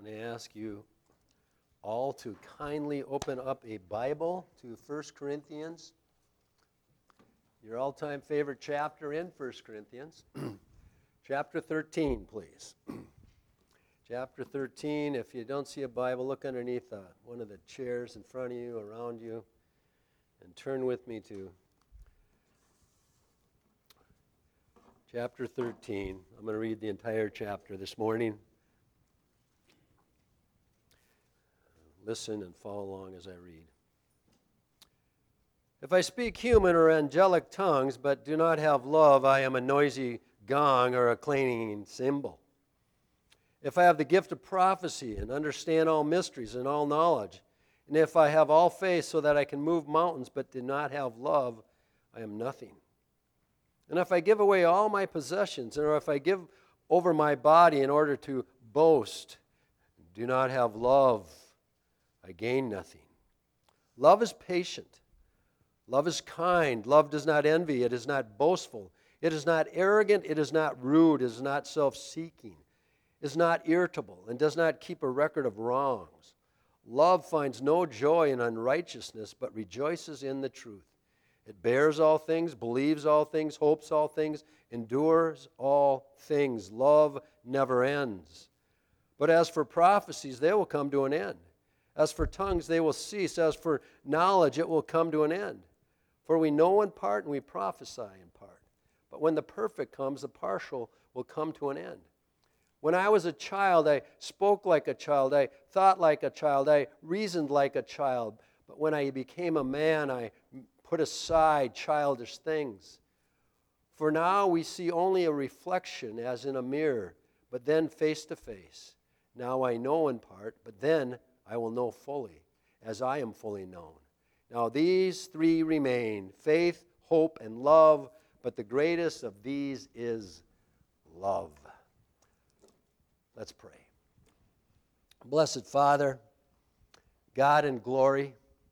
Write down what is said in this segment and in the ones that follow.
going to ask you all to kindly open up a Bible to 1 Corinthians, your all-time favorite chapter in 1 Corinthians. Chapter 13, please. Chapter 13, if you don't see a Bible, look underneath one of the chairs in front of you, around you, and turn with me to chapter 13. I'm going to read the entire chapter this morning. Listen and follow along as I read. If I speak human or angelic tongues, but do not have love, I am a noisy gong or a clanging cymbal. If I have the gift of prophecy and understand all mysteries and all knowledge, and if I have all faith so that I can move mountains, but do not have love, I am nothing. And if I give away all my possessions, or if I give over my body in order to boast, do not have love, I gain nothing. Love is patient. Love is kind. Love does not envy. It is not boastful. It is not arrogant. It is not rude. It is not self-seeking. It is not irritable and does not keep a record of wrongs. Love finds no joy in unrighteousness, but rejoices in the truth. It bears all things, believes all things, hopes all things, endures all things. Love never ends. But as for prophecies, they will come to an end. As for tongues, they will cease. As for knowledge, it will come to an end. For we know in part and we prophesy in part. But when the perfect comes, the partial will come to an end. When I was a child, I spoke like a child. I thought like a child. I reasoned like a child. But when I became a man, I put aside childish things. For now we see only a reflection as in a mirror, but then face to face. Now I know in part, but then I will know fully, as I am fully known. Now these three remain, faith, hope, and love, but the greatest of these is love. Let's pray. Blessed Father, God in glory,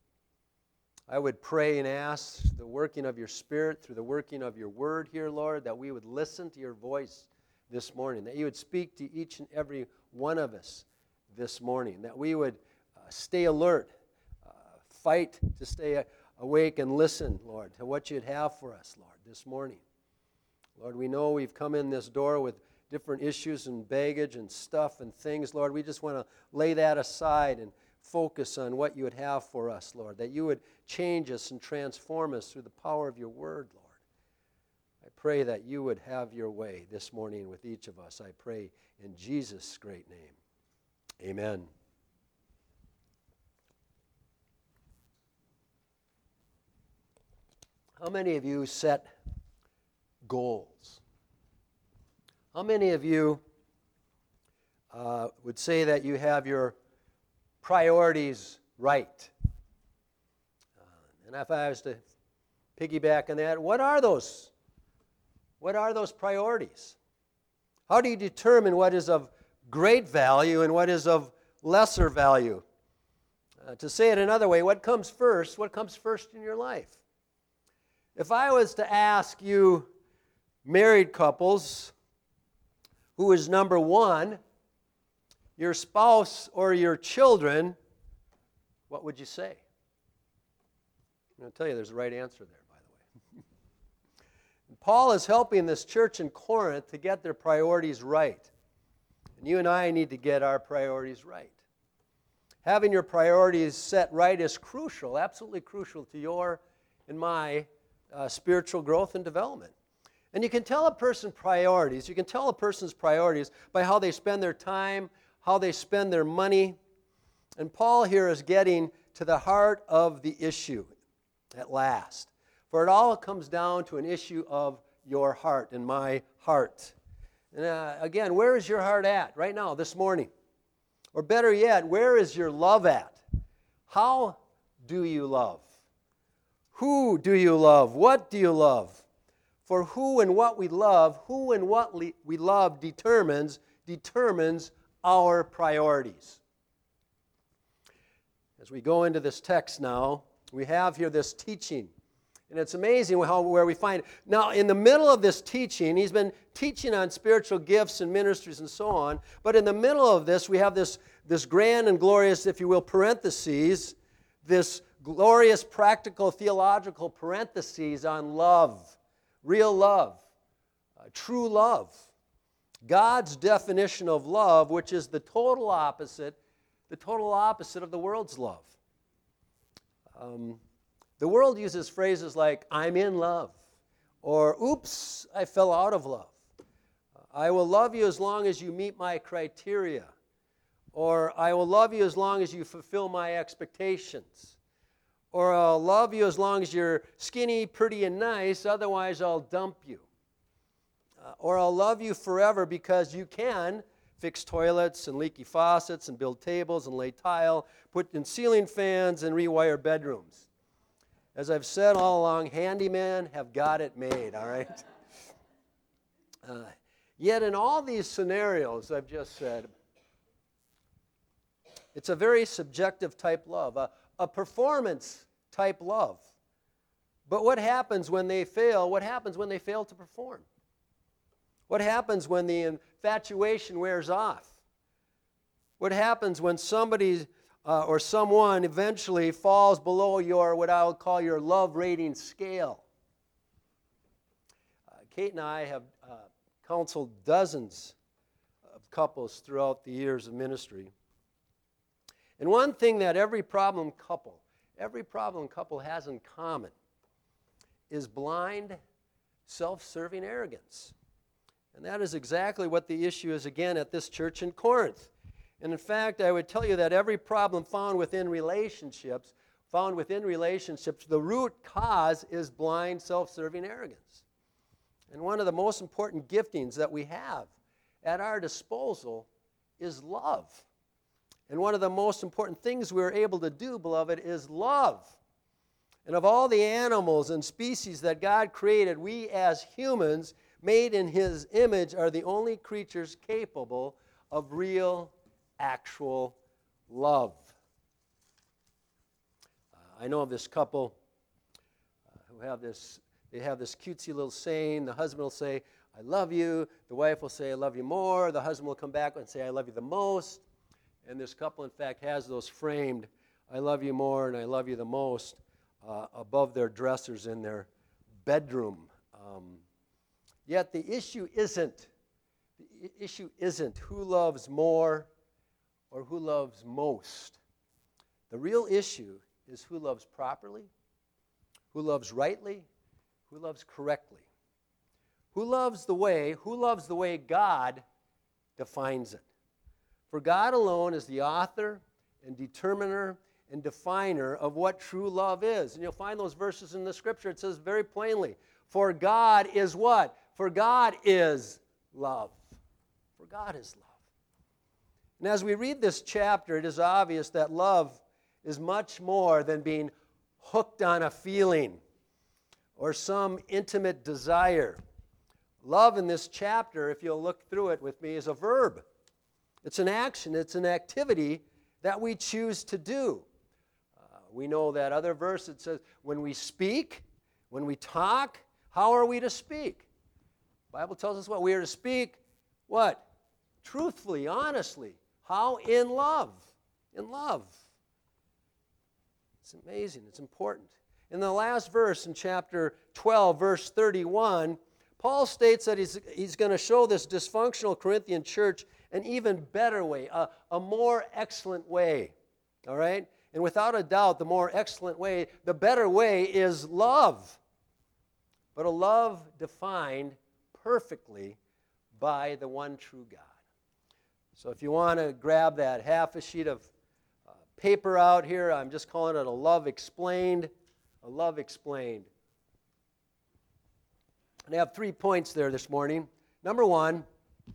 I would pray and ask the working of your Spirit through the working of your word here, Lord, that we would listen to your voice this morning, that you would speak to each and every one of us this morning, that we would stay alert, fight to stay awake and listen, Lord, to what you'd have for us, Lord, this morning. Lord, we know we've come in this door with different issues and baggage and stuff and things, Lord. We just want to lay that aside and focus on what you would have for us, Lord, that you would change us and transform us through the power of your word, Lord. I pray that you would have your way this morning with each of us. I pray in Jesus' great name. Amen. How many of you set goals? How many of you would say that you have your priorities right? And if I was to piggyback on that, what are those? What are those priorities? How do you determine what is of great value and what is of lesser value? To say it another way, what comes first? What comes first in your life? If I was to ask you married couples, who is number one, your spouse or your children, what would you say? I'm going to tell you there's a right answer there, by the way. Paul is helping this church in Corinth to get their priorities right. And you and I need to get our priorities right. Having your priorities set right is crucial, absolutely crucial to your and my spiritual growth and development. And you can tell a person priorities. You can tell a person's priorities by how they spend their time, how they spend their money. And Paul here is getting to the heart of the issue at last. For it all comes down to an issue of your heart and my heart. And again, where is your heart at right now, this morning? Or better yet, where is your love at? How do you love? Who do you love? What do you love? For who and what we love, who and what we love determines our priorities. As we go into this text now, we have here this teaching And it's amazing where we find it. Now, in the middle of this teaching, he's been teaching on spiritual gifts and ministries and so on. But in the middle of this, we have this grand and glorious, if you will, parentheses, this glorious practical theological parentheses on love, real love, true love. God's definition of love, which is the total opposite of the world's love. The world uses phrases like, I'm in love, or oops, I fell out of love. I will love you as long as you meet my criteria, or I will love you as long as you fulfill my expectations, or I'll love you as long as you're skinny, pretty, and nice, otherwise I'll dump you. Or I'll love you forever because you can fix toilets and leaky faucets and build tables and lay tile, put in ceiling fans and rewire bedrooms. As I've said all along, handymen have got it made, all right? Yet in all these scenarios I've just said, it's a very subjective type love, a performance type love. But what happens when they fail? What happens when they fail to perform? What happens when the infatuation wears off? What happens when somebody or someone eventually falls below your, what I would call your love rating scale? Kate and I have counseled dozens of couples throughout the years of ministry. And one thing that every problem couple has in common is blind, self-serving arrogance. And that is exactly what the issue is again at this church in Corinth. And in fact, I would tell you that every problem found within relationships, the root cause is blind, self-serving arrogance. And one of the most important giftings that we have at our disposal is love. And one of the most important things we're able to do, beloved, is love. And of all the animals and species that God created, we as humans, made in His image, are the only creatures capable of real, actual love. I know of this couple who have this cutesy little saying. The husband will say, I love you. The wife will say, I love you more. The husband will come back and say, I love you the most. And this couple, in fact, has those framed, I love you more and I love you the most, above their dressers in their bedroom. Yet the issue isn't who loves more or who loves most. The real issue is who loves properly, who loves rightly, who loves correctly. Who loves the way God defines it. For God alone is the author and determiner and definer of what true love is. And you'll find those verses in the Scripture. It says very plainly, for God is what? For God is love. For God is love. And as we read this chapter, it is obvious that love is much more than being hooked on a feeling or some intimate desire. Love in this chapter, if you'll look through it with me, is a verb. It's an action, it's an activity that we choose to do. We know that other verse, it says, when we speak, when we talk, how are we to speak? The Bible tells us what? We are to speak, what? Truthfully, honestly. How? In love. In love. It's amazing. It's important. In the last verse, in chapter 12, verse 31, Paul states that he's going to show this dysfunctional Corinthian church an even better way, a more excellent way. All right? And without a doubt, the more excellent way, the better way is love. But a love defined perfectly by the one true God. So if you want to grab that half a sheet of paper out here, I'm just calling it a love explained. A love explained. And I have 3 points there this morning. Number one,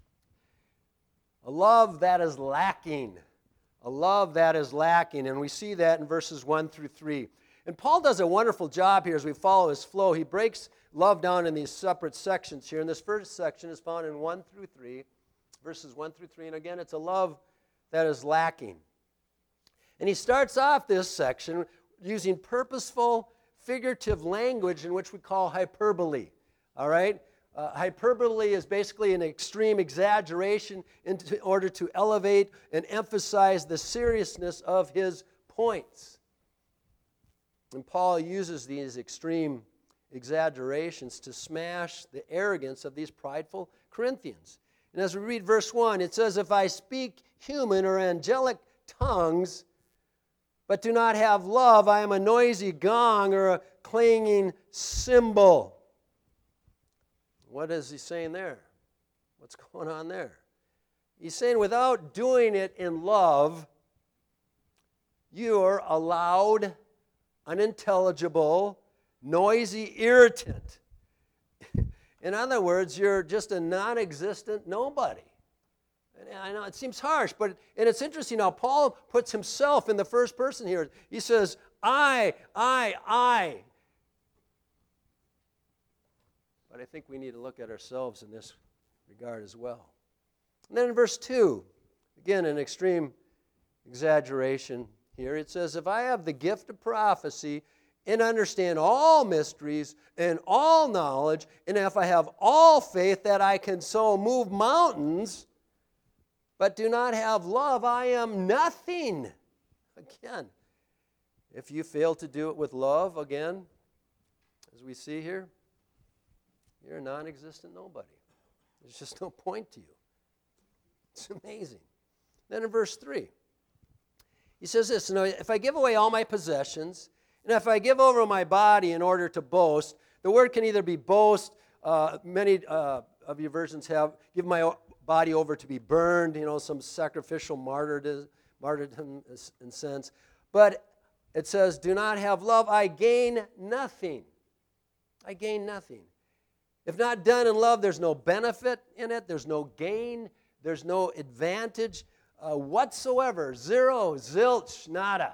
a love that is lacking. A love that is lacking. And we see that in verses 1 through 3. And Paul does a wonderful job here as we follow his flow. He breaks love down in these separate sections here. And this first section is found in 1 through 3, verses 1 through 3. And again, it's a love that is lacking. And he starts off this section using purposeful figurative language in which we call hyperbole. All right? Hyperbole is basically an extreme exaggeration in order to elevate and emphasize the seriousness of his points. And Paul uses these extreme exaggerations to smash the arrogance of these prideful Corinthians. And as we read verse 1, it says, if I speak human or angelic tongues, but do not have love, I am a noisy gong or a clanging cymbal. What is he saying there? What's going on there? He's saying without doing it in love, you're a loud, unintelligible, noisy irritant. In other words, you're just a non-existent nobody. And I know it seems harsh, and it's interesting how Paul puts himself in the first person here. He says, I. But I think we need to look at ourselves in this regard as well. And then in verse 2, again, an extreme exaggeration here. It says, if I have the gift of prophecy and understand all mysteries and all knowledge, and if I have all faith that I can so move mountains, but do not have love, I am nothing. Again, if you fail to do it with love, again, as we see here, you're a non-existent nobody. There's just no point to you. It's amazing. Then in verse 3, he says this, if I give away all my possessions, and if I give over my body in order to boast, the word can either be boast, many of your versions have, give my body over to be burned, some sacrificial martyrdom in sense. But it says, do not have love, I gain nothing. I gain nothing. If not done in love, there's no benefit in it, there's no gain, there's no advantage whatsoever. Zero, zilch, nada.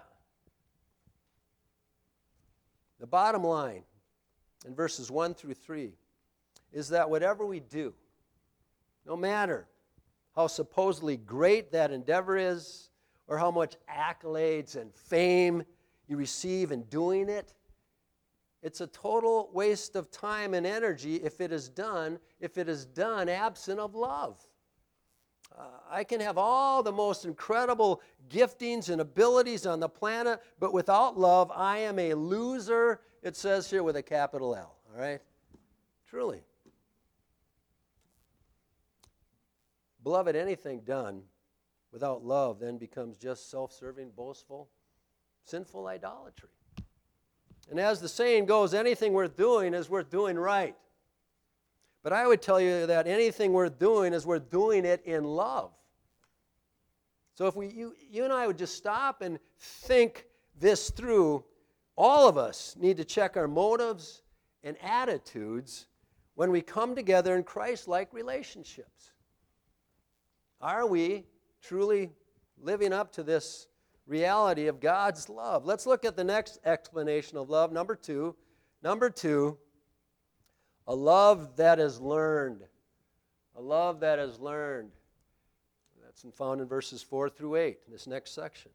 The bottom line in verses 1 through 3 is that whatever we do, no matter how supposedly great that endeavor is or how much accolades and fame you receive in doing it, it's a total waste of time and energy if it is done absent of love. I can have all the most incredible giftings and abilities on the planet, but without love, I am a loser, it says here with a capital L, all right? Truly. Beloved, anything done without love then becomes just self-serving, boastful, sinful idolatry. And as the saying goes, anything worth doing is worth doing right. But I would tell you that anything worth doing is worth doing it in love. So if you and I would just stop and think this through, all of us need to check our motives and attitudes when we come together in Christ-like relationships. Are we truly living up to this reality of God's love? Let's look at the next explanation of love, number two. Number two, a love that is learned. A love that is learned. That's found in verses 4 through 8, in this next section.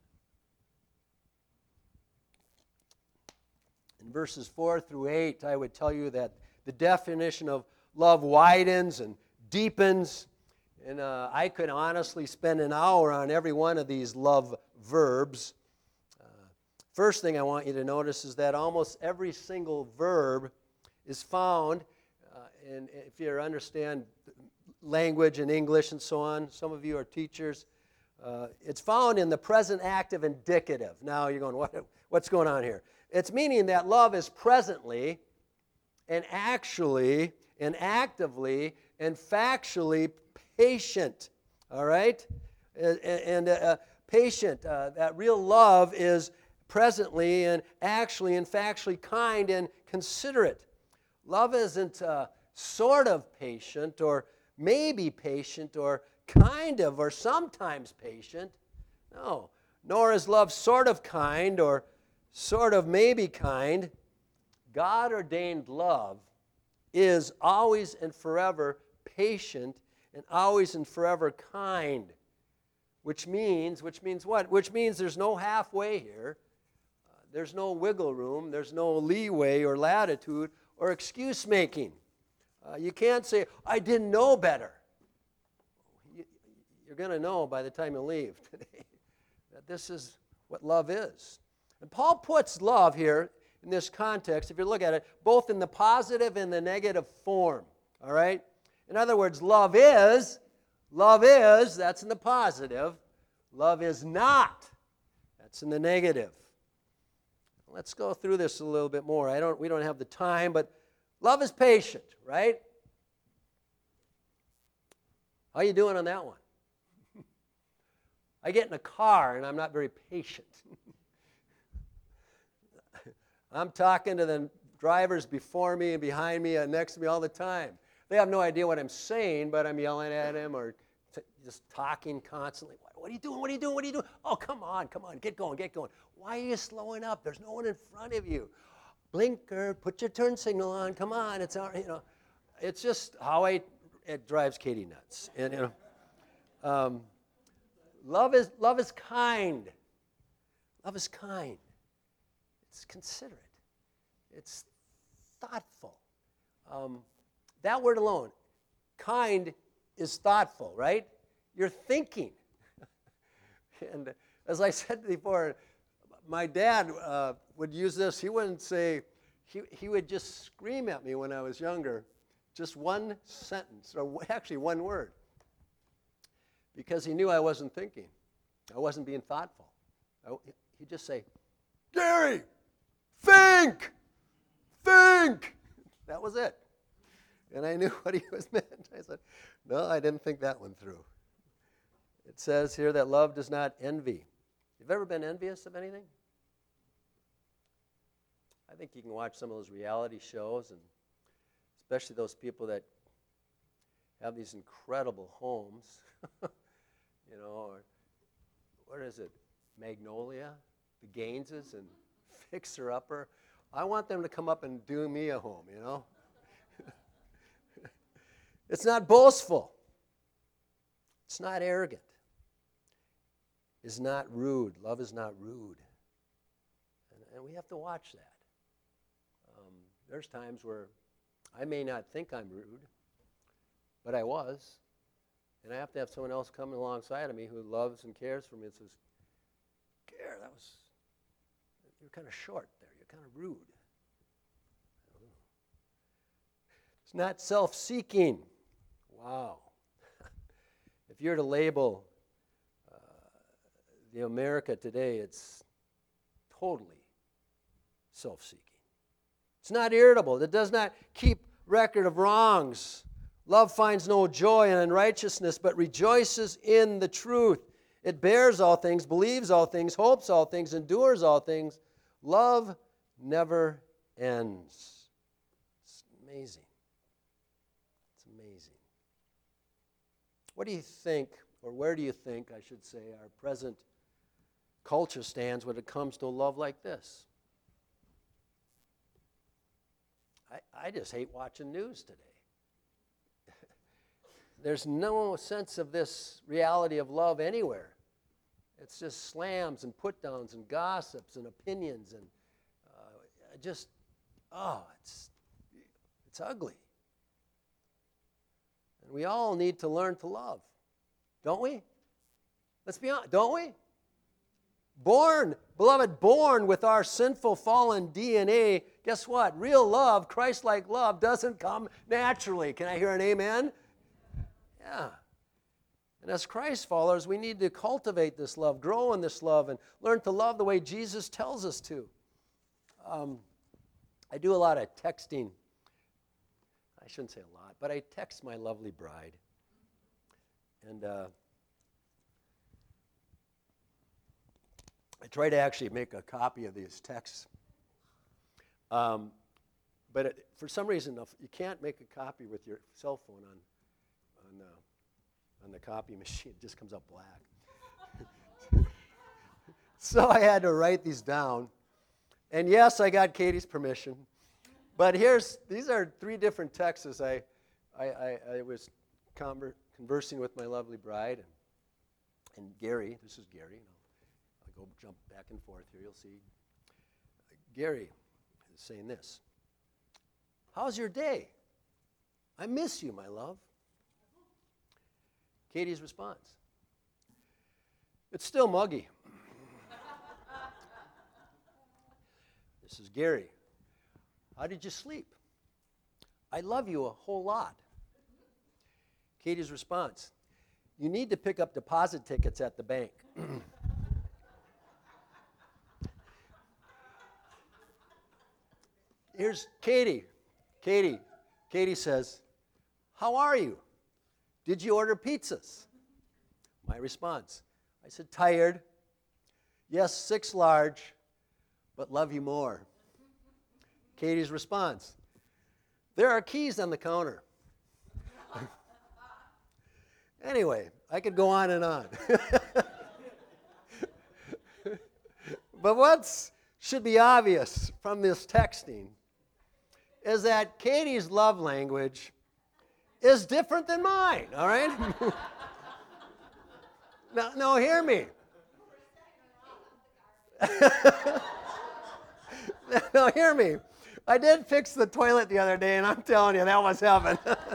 In verses 4 through 8, I would tell you that the definition of love widens and deepens. And I could honestly spend an hour on every one of these love verbs. First thing I want you to notice is that almost every single verb is found, and if you understand language and English and so on, some of you are teachers, it's found in the present active indicative. Now you're going, what's going on here? It's meaning that love is presently and actually and actively and factually patient, all right? And patient, that real love is presently and actually and factually kind and considerate. Love isn't sort of patient or maybe patient or kind of or sometimes patient. No, nor is love sort of kind or sort of maybe kind. God-ordained love is always and forever patient and always and forever kind, which means what? Which means there's no halfway here. there's no wiggle room, there's no leeway or latitude or excuse making. You can't say, I didn't know better. You're going to know by the time you leave today that this is what love is. And Paul puts love here in this context, if you look at it, both in the positive and the negative form. All right? In other words, love is, that's in the positive. Love is not, that's in the negative. Let's go through this a little bit more. We don't have the time, but love is patient, right? How you doing on that one? I get in a car and I'm not very patient. I'm talking to the drivers before me and behind me and next to me all the time. They have no idea what I'm saying, but I'm yelling at them or just talking constantly. What are you doing? What are you doing? What are you doing? Oh, come on, get going, get going. Why are you slowing up? There's no one in front of you. Blinker, put your turn signal on. Come on, it's all right. It's just how it drives Katie nuts. And love is kind. Love is kind. It's considerate. It's thoughtful. That word alone, kind, is thoughtful, right? You're thinking. And as I said before, my dad would use this. He wouldn't say, he would just scream at me when I was younger, just one sentence, or actually one word, because he knew I wasn't thinking. I wasn't being thoughtful. He'd just say, Gary, think. That was it. And I knew what he was meant. I said, no, I didn't think that one through. It says here that love does not envy. You've ever been envious of anything? I think you can watch some of those reality shows, and especially those people that have these incredible homes, or what is it, Magnolia, the Gaineses, and Fixer Upper. I want them to come up and do me a home, It's not boastful. It's not arrogant. It's not rude. Love is not rude. And we have to watch that. There's times where I may not think I'm rude, but I was. And I have to have someone else come alongside of me who loves and cares for me and says, Gare, you're kind of short there. You're kind of rude. It's not self-seeking. Wow. If you're to label the America today, it's totally self-seeking. It's not irritable. It does not keep record of wrongs. Love finds no joy in unrighteousness, but rejoices in the truth. It bears all things, believes all things, hopes all things, endures all things. Love never ends. It's amazing. It's amazing. What do you think, or where do you think, I should say, our present culture stands when it comes to a love like this? I just hate watching news today. There's no sense of this reality of love anywhere. It's just slams and put-downs and gossips and opinions and it's ugly. And we all need to learn to love, don't we? Let's be honest, don't we? Born with our sinful, fallen DNA, guess what? Real love, Christ-like love, doesn't come naturally. Can I hear an amen? Yeah. And as Christ followers, we need to cultivate this love, grow in this love, and learn to love the way Jesus tells us to. I do a lot of texting. I shouldn't say a lot, but I text my lovely bride. And I try to actually make a copy of these texts. But for some reason, you can't make a copy with your cell phone on the copy machine. It just comes up black. So I had to write these down. And yes, I got Katie's permission. But these are 3 different texts. I was conversing with my lovely bride and Gary. This is Gary. I'll go jump back and forth here. You'll see. Gary is saying this. How's your day? I miss you, my love. Katie's response. It's still muggy. This is Gary. How did you sleep? I love you a whole lot. Katie's response. You need to pick up deposit tickets at the bank. Here's Katie. Katie says, how are you? Did you order pizzas? My response. I said, tired. Yes, 6 large, but love you more. Katie's response. There are keys on the counter. Anyway, I could go on and on. But what should be obvious from this texting is that Katie's love language is different than mine, all right? No, hear me. No, hear me. I did fix the toilet the other day, and I'm telling you, that was heaven.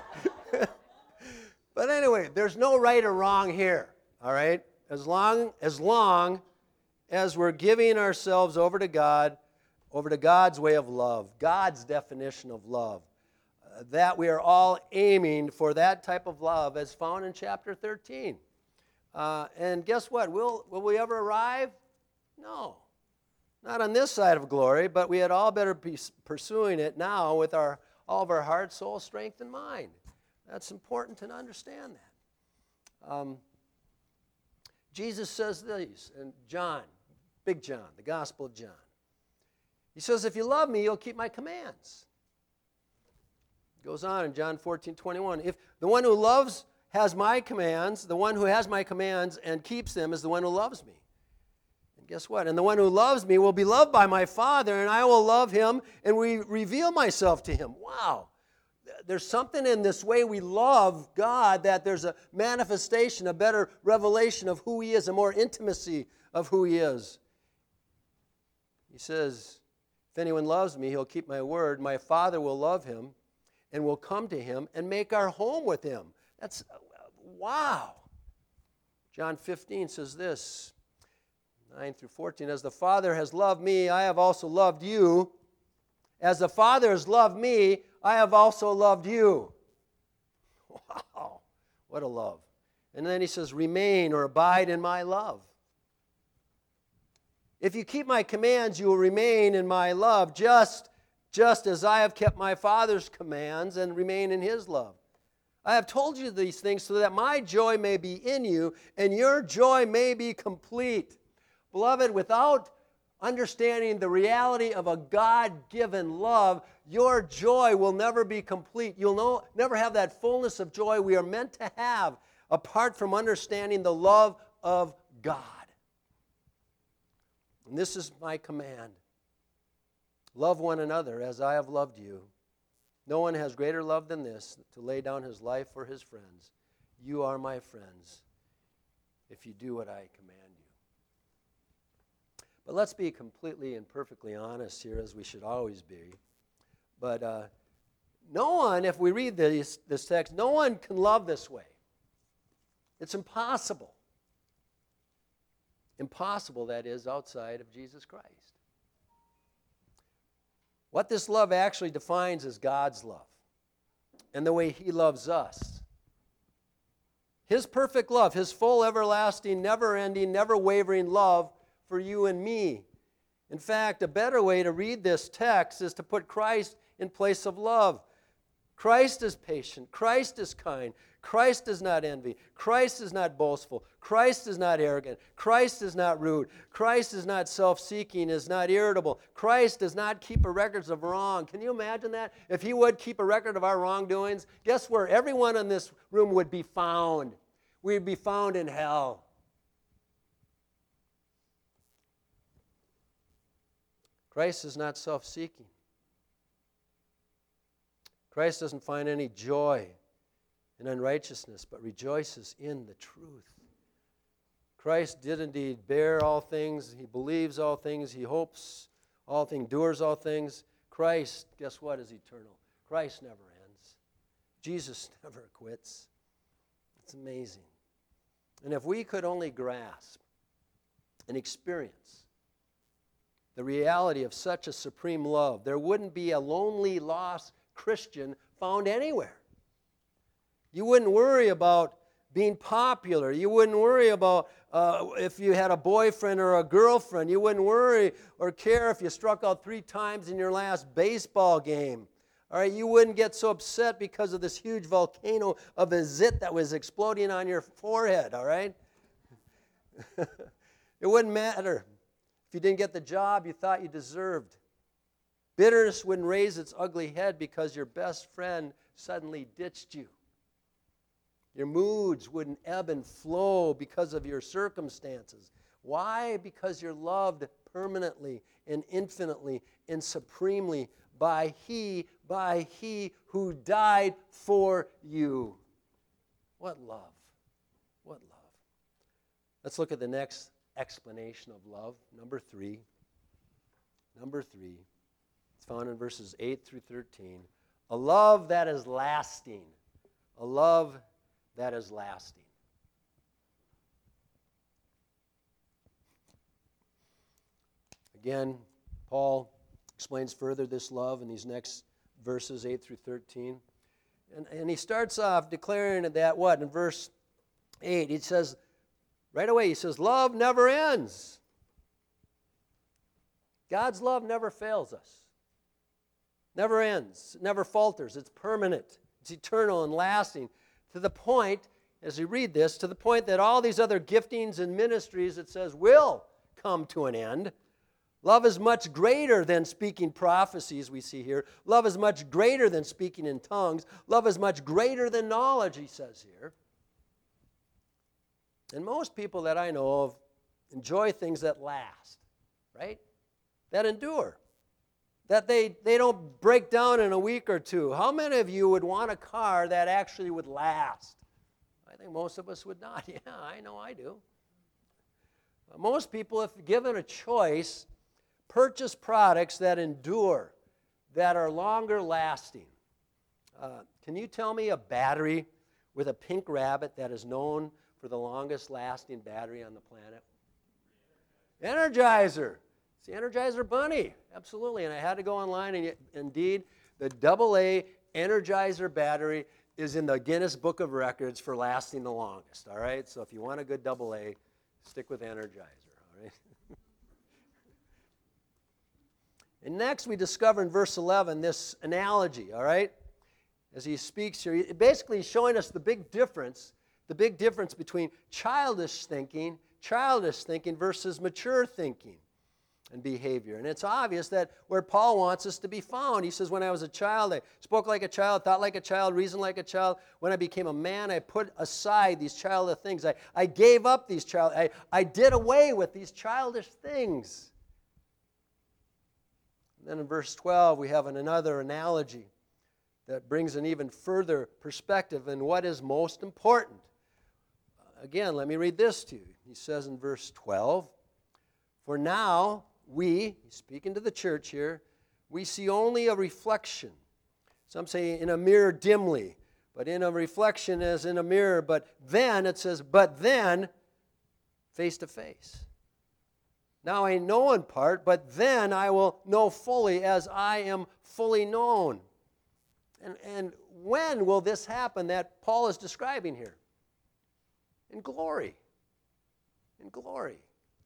But anyway, there's no right or wrong here, all right? As long as we're giving ourselves over to God, over to God's way of love, God's definition of love, that we are all aiming for that type of love as found in chapter 13. And guess what? Will we ever arrive? No. Not on this side of glory, but we had all better be pursuing it now with all of our heart, soul, strength, and mind. That's important to understand that. Jesus says this in John, Big John, the Gospel of John. He says, if you love me, you'll keep my commands. Goes on in John 14:21. If the one who loves has my commands, the one who has my commands and keeps them is the one who loves me. And guess what? And the one who loves me will be loved by my Father, and I will love him and reveal myself to him. Wow. There's something in this way we love God that there's a manifestation, a better revelation of who he is, a more intimacy of who he is. He says, if anyone loves me, he'll keep my word. My Father will love him and will come to him and make our home with him. That's, wow. John 15 says this, 9 through 14, as the Father has loved me, I have also loved you. As the Father has loved me, I have also loved you. Wow, what a love. And then he says, remain or abide in my love. If you keep my commands, you will remain in my love, just as I have kept my Father's commands and remain in his love. I have told you these things so that my joy may be in you and your joy may be complete. Beloved, without understanding the reality of a God-given love, your joy will never be complete. You'll never have that fullness of joy we are meant to have apart from understanding the love of God. And this is my command. Love one another as I have loved you. No one has greater love than this, to lay down his life for his friends. You are my friends if you do what I command you. But let's be completely and perfectly honest here, as we should always be. But no one, if we read this text, no one can love this way. It's impossible. Impossible, that is, outside of Jesus Christ. What this love actually defines is God's love and the way he loves us. His perfect love, his full, everlasting, never-ending, never-wavering love for you and me. In fact, a better way to read this text is to put Christ in place of love. Christ is patient. Christ is kind. Christ does not envy. Christ is not boastful. Christ is not arrogant. Christ is not rude. Christ is not self-seeking, is not irritable. Christ does not keep a record of wrong. Can you imagine that? If he would keep a record of our wrongdoings, guess where everyone in this room would be found? We'd be found in hell. Christ is not self-seeking. Christ doesn't find any joy in unrighteousness, but rejoices in the truth. Christ did indeed bear all things. He believes all things. He hopes all things, endures all things. Christ, guess what, is eternal. Christ never ends. Jesus never quits. It's amazing. And if we could only grasp and experience the reality of such a supreme love, there wouldn't be a lonely, lost Christian found anywhere. You wouldn't worry about being popular. You wouldn't worry about if you had a boyfriend or a girlfriend. You wouldn't worry or care if you struck out 3 times in your last baseball game. All right, you wouldn't get so upset because of this huge volcano of a zit that was exploding on your forehead, all right? It wouldn't matter if you didn't get the job you thought you deserved. Bitterness wouldn't raise its ugly head because your best friend suddenly ditched you. Your moods wouldn't ebb and flow because of your circumstances. Why? Because you're loved permanently and infinitely and supremely by He who died for you. What love. What love. Let's look at the next explanation of love. Number 3. Number 3. It's found in verses 8 through 13. A love that is lasting. A love that is lasting. Again, Paul explains further this love in these next verses 8 through 13. And he starts off declaring that what? In verse 8, he says, right away, he says, love never ends. God's love never fails us. Never ends. It never falters. It's permanent. It's eternal and lasting. To the point, as you read this, to the point that all these other giftings and ministries, it says, will come to an end. Love is much greater than speaking prophecies, we see here. Love is much greater than speaking in tongues. Love is much greater than knowledge, he says here. And most people that I know of enjoy things that last, right? That endure. That they don't break down in a week or two. How many of you would want a car that actually would last? I think most of us would not. Yeah, I know I do. Most people, if given a choice, purchase products that endure, that are longer lasting. Can you tell me a battery with a pink rabbit that is known for the longest lasting battery on the planet? Energizer. It's the Energizer Bunny. Absolutely. And I had to go online, and indeed, the AA Energizer battery is in the Guinness Book of Records for lasting the longest. All right? So if you want a good AA, stick with Energizer. All right? And next, we discover in verse 11 this analogy, all right? As he speaks here, basically he's showing us the big difference between childish thinking versus mature thinking and behavior. And it's obvious that where Paul wants us to be found, he says, when I was a child, I spoke like a child, thought like a child, reasoned like a child. When I became a man, I put aside these childish things. I gave up these I did away with these childish things. Then in verse 12, we have another analogy that brings an even further perspective in what is most important. Again, let me read this to you. He says in verse 12, for now he's speaking to the church here, we see only a reflection. Some say in a mirror dimly, but in a reflection as in a mirror. But then, it says, but then, face to face. Now I know in part, but then I will know fully as I am fully known. And when will this happen that Paul is describing here? In glory. In glory.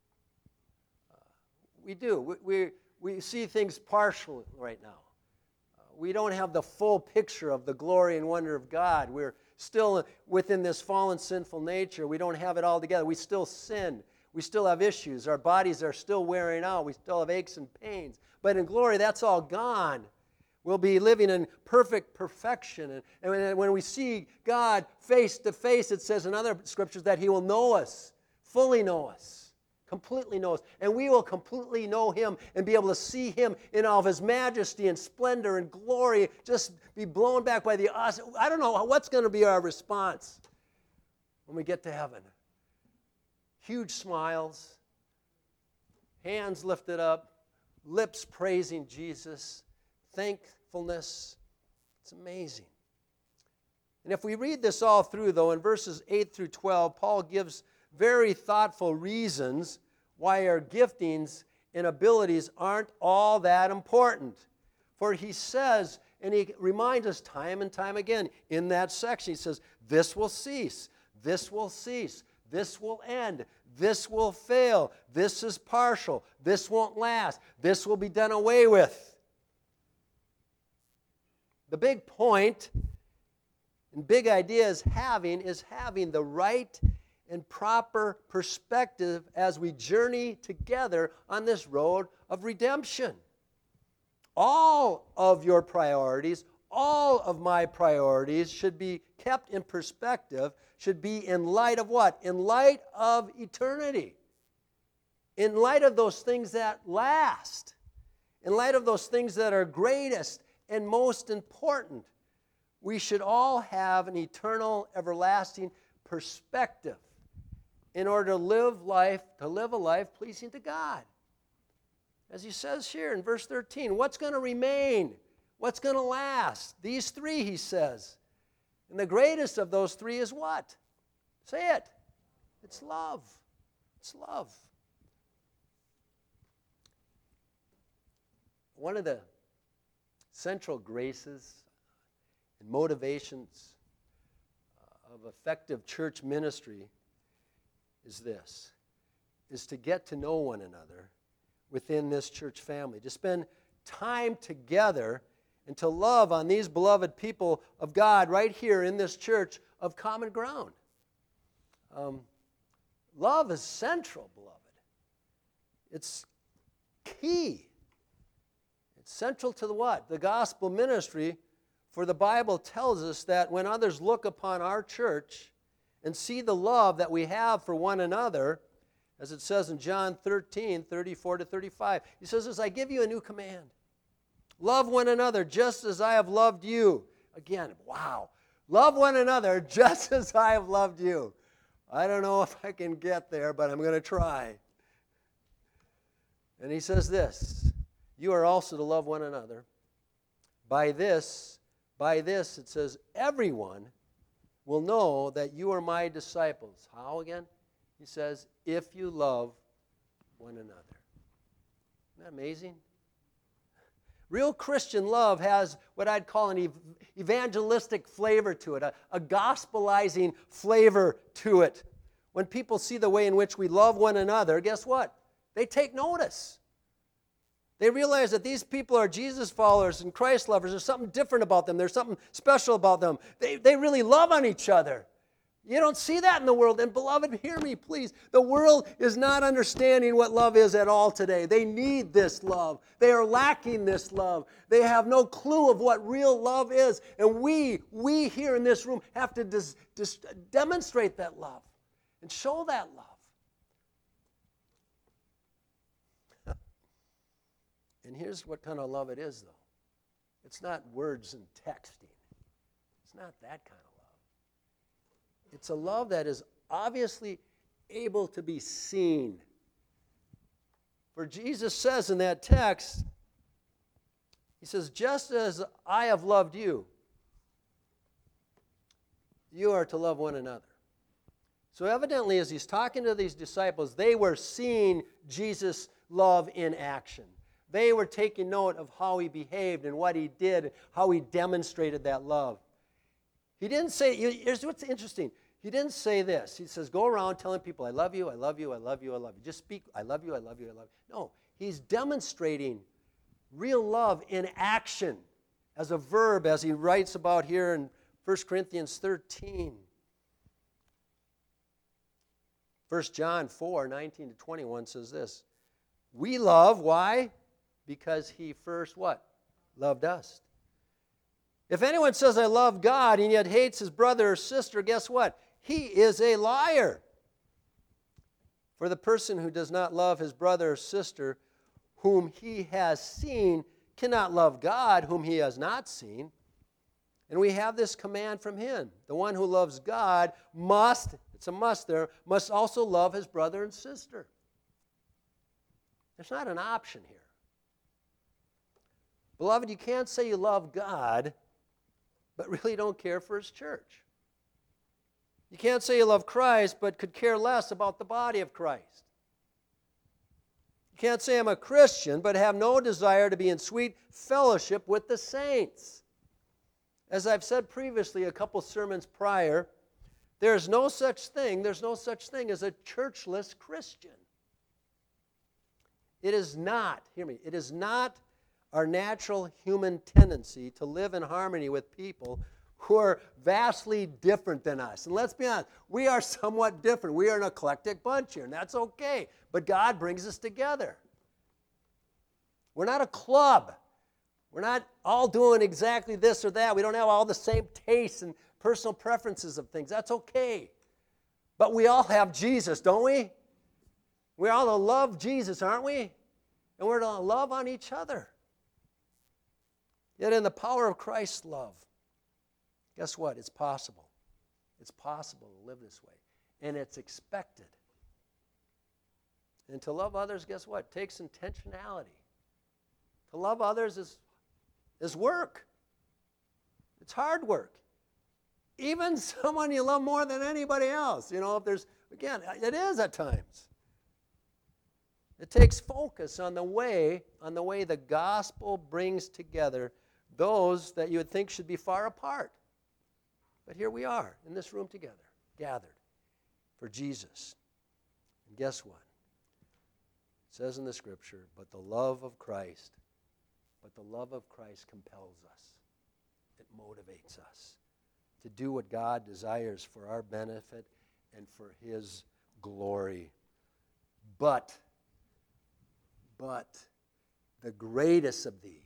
We do. We see things partial right now. We don't have the full picture of the glory and wonder of God. We're still within this fallen, sinful nature. We don't have it all together. We still sin. We still have issues. Our bodies are still wearing out. We still have aches and pains. But in glory, that's all gone. We'll be living in perfect perfection. And when we see God face to face, it says in other scriptures that He will know us, fully know us, completely know us. And we will completely know Him and be able to see Him in all of His majesty and splendor and glory, just be blown back by the awesome. I don't know what's going to be our response when we get to heaven. Huge smiles, hands lifted up, lips praising Jesus, thankfulness. It's amazing. And if we read this all through, though, in verses 8 through 12, Paul gives very thoughtful reasons why our giftings and abilities aren't all that important. For he says, and he reminds us time and time again in that section, he says, this will cease, this will cease, this will end, this will fail, this is partial, this won't last, this will be done away with. The big point and big idea is having the right and proper perspective as we journey together on this road of redemption. All of your priorities, all of my priorities should be kept in perspective, should be in light of what? In light of eternity. In light of those things that last. In light of those things that are greatest and most important. We should all have an eternal, everlasting perspective in order to live a life pleasing to God. As he says here in verse 13, what's going to remain? What's going to last? These three, he says. And the greatest of those three is what? Say it. It's love. It's love. One of the central graces and motivations of effective church ministry is this, is to get to know one another within this church family, to spend time together and to love on these beloved people of God right here in this church of common ground. Love is central, beloved. It's key. It's central to the what? The gospel ministry, for the Bible tells us that when others look upon our church and see the love that we have for one another, as it says in John 13, 34 to 35, he says this, I give you a new command. Love one another just as I have loved you. Again, wow. Love one another just as I have loved you. I don't know if I can get there, but I'm going to try. And he says this, you are also to love one another. By this, it says, everyone will know that you are my disciples. How again? He says, if you love one another. Isn't that amazing? Real Christian love has what I'd call an evangelistic flavor to it, a gospelizing flavor to it. When people see the way in which we love one another, guess what? They take notice. They realize that these people are Jesus followers and Christ lovers. There's something different about them. There's something special about them. They really love on each other. You don't see that in the world. And beloved, hear me, please. The world is not understanding what love is at all today. They need this love. They are lacking this love. They have no clue of what real love is. And we here in this room have to demonstrate that love and show that love. And here's what kind of love it is, though. It's not words and texting. It's not that kind of love. It's a love that is obviously able to be seen. For Jesus says in that text, he says, just as I have loved you, you are to love one another. So evidently, as he's talking to these disciples, they were seeing Jesus' love in action. They were taking note of how he behaved and what he did, how he demonstrated that love. He didn't say, here's what's interesting. He didn't say this. He says, go around telling people, I love you, I love you, I love you, I love you. Just speak, I love you, I love you, I love you. No, he's demonstrating real love in action as a verb, as he writes about here in 1 Corinthians 13. 1 John 4, 19 to 21 says this. We love, why? Because he first what? Loved us. If anyone says, I love God, and yet hates his brother or sister, guess what? He is a liar. For the person who does not love his brother or sister whom he has seen cannot love God whom he has not seen. And we have this command from him. The one who loves God must, it's a must there, must also love his brother and sister. There's not an option here. Beloved, you can't say you love God, but really don't care for His church. You can't say you love Christ, but could care less about the body of Christ. You can't say I'm a Christian, but have no desire to be in sweet fellowship with the saints. As I've said previously, a couple sermons prior, there's no such thing as a churchless Christian. It is not, hear me, it is not our natural human tendency to live in harmony with people who are vastly different than us. And let's be honest, we are somewhat different. We are an eclectic bunch here, and that's okay. But God brings us together. We're not a club. We're not all doing exactly this or that. We don't have all the same tastes and personal preferences of things. That's okay. But we all have Jesus, don't we? We're all to love Jesus, aren't we? And we're to love on each other. Yet in the power of Christ's love, guess what? It's possible. It's possible to live this way. And it's expected. And to love others, guess what? Takes intentionality. To love others is work. It's hard work. Even someone you love more than anybody else. You know, if there's, again, it is at times. It takes focus on the way the gospel brings together those that you would think should be far apart. But here we are in this room together, gathered for Jesus. And guess what? It says in the scripture, but the love of Christ compels us. It motivates us to do what God desires for our benefit and for His glory. But the greatest of these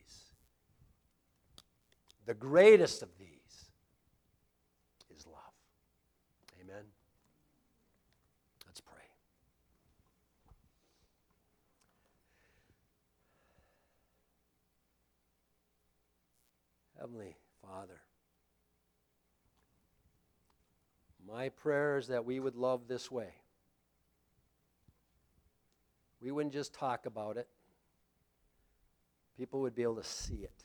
is love. Amen? Let's pray. Heavenly Father, my prayer is that we would love this way. We wouldn't just talk about it. People would be able to see it.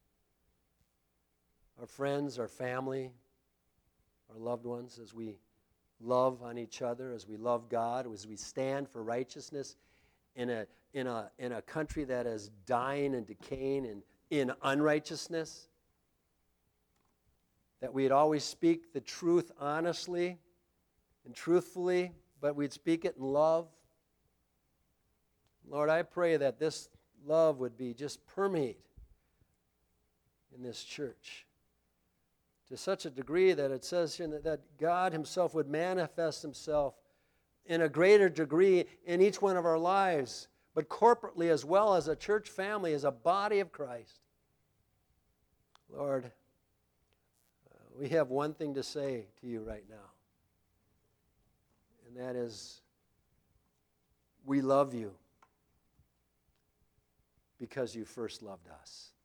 Our friends, our family, our loved ones, as we love on each other, as we love God, as we stand for righteousness in a country that is dying and decaying and in unrighteousness, that we'd always speak the truth honestly and truthfully, but we'd speak it in love. Lord, I pray that this love would be just permeate in this church to such a degree that it says here that God Himself would manifest Himself in a greater degree in each one of our lives, but corporately as well as a church family, as a body of Christ. Lord, we have one thing to say to you right now, and that is, we love you because you first loved us.